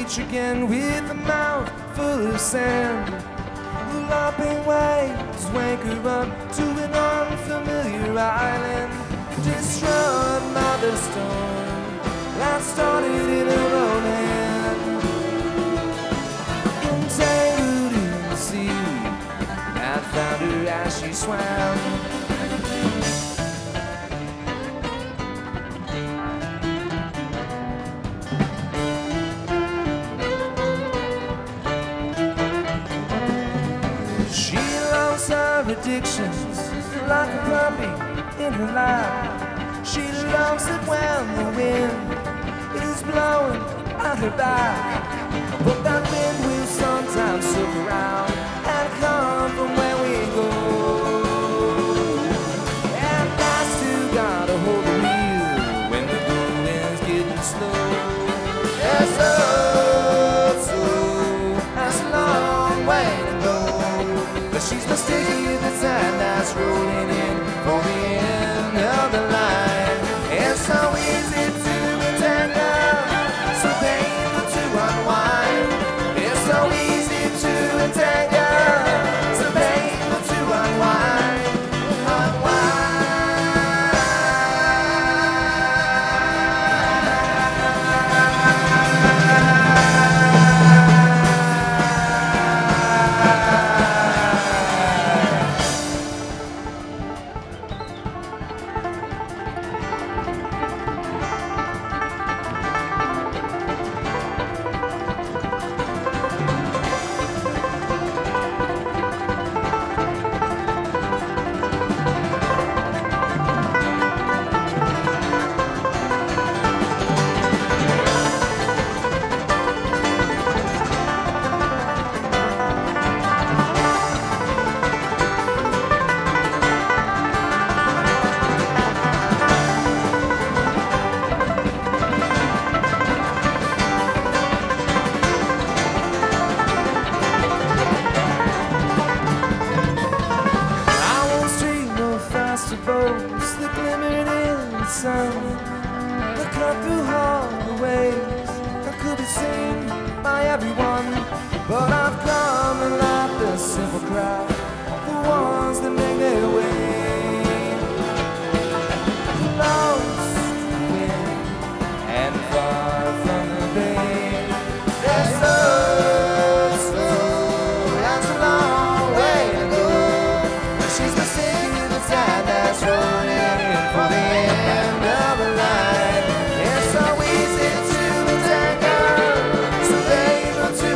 beach again with a mouth full of sand. The lapping waves wake her up to an unfamiliar island, distraught by the storm that started in her own hand. Entangled in the sea that found her as she swam. She loves her addictions like a puppy in her lap. She loves it when the wind is blowing at her back, but that wind will sometimes circle around and come from where we go. And I still gotta hold the wheel when the going's getting slow. Yes, that's a long way to go, but she's mistaken the time that's rolling in for the end of the line. It's so easy to entangle, so painful to unwind. It's so easy to entangle, so painful to unwind. Boats that glimmered in the sun, that cut through all the waves that could be seen by everyone. But I've come and left the simple crowd, the ones that make their way close to the wind and far from the bay. There's so that's a long way to go, but she's mistaken the time that's rolling in for the end of the line. It's so easy to entangle, so painful to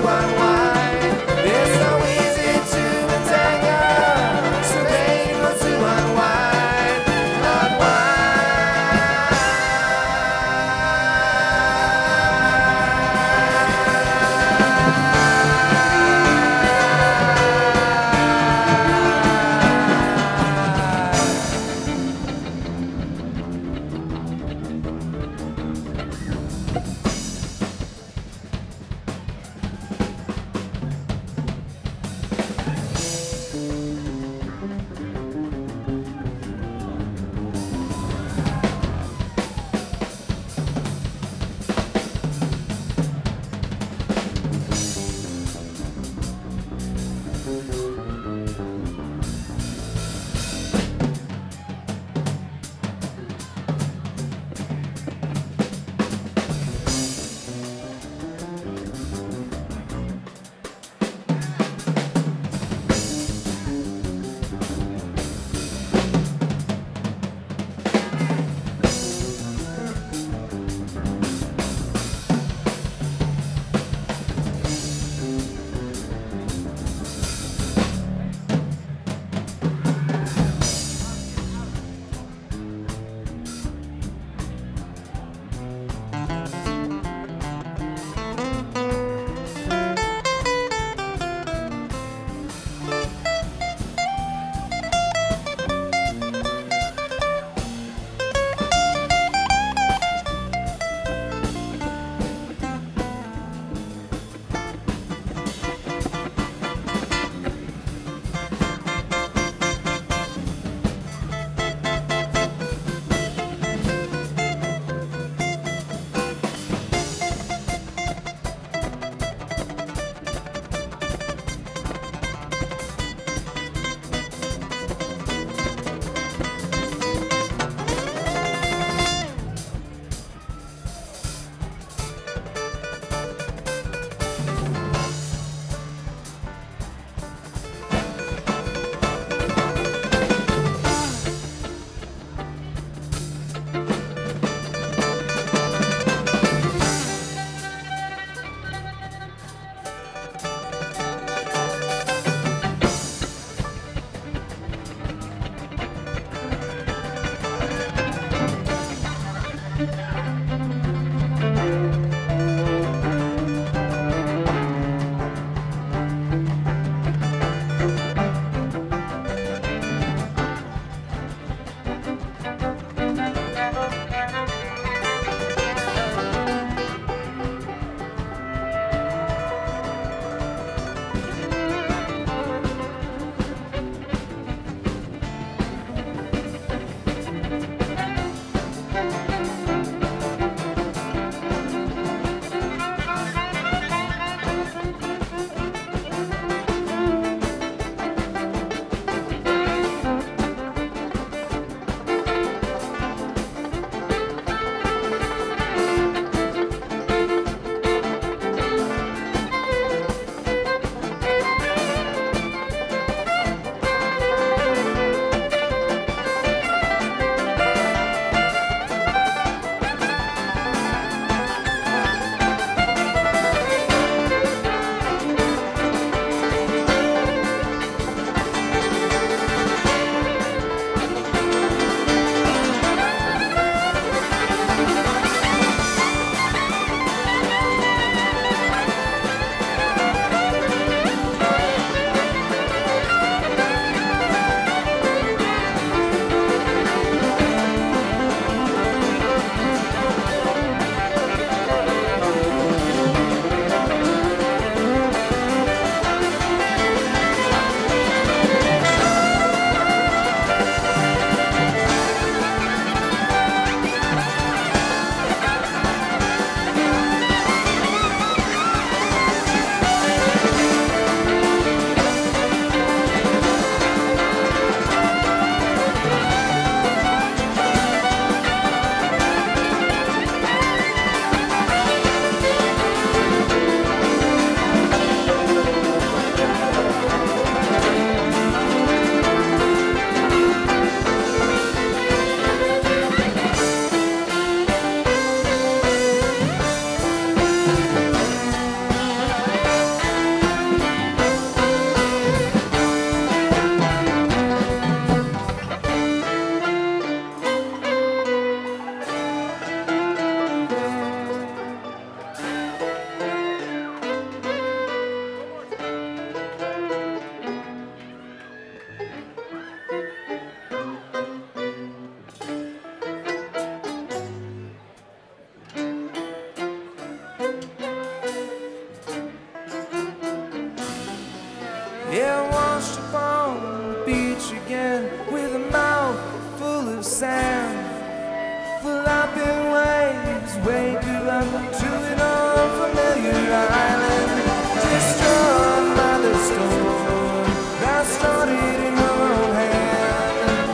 sand, flopping waves wake you up to an unfamiliar island, destroyed by the storm that started in her own hand,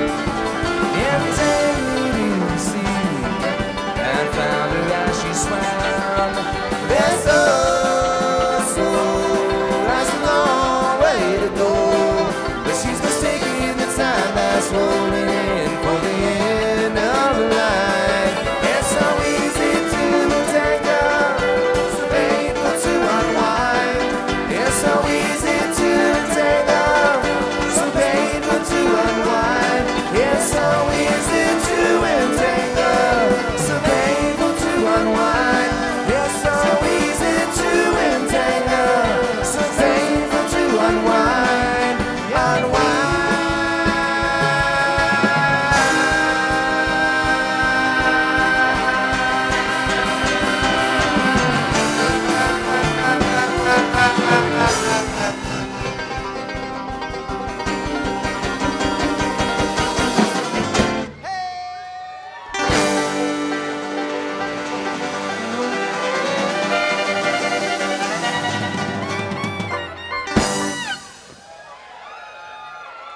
entangled in the sea and found her as she swam.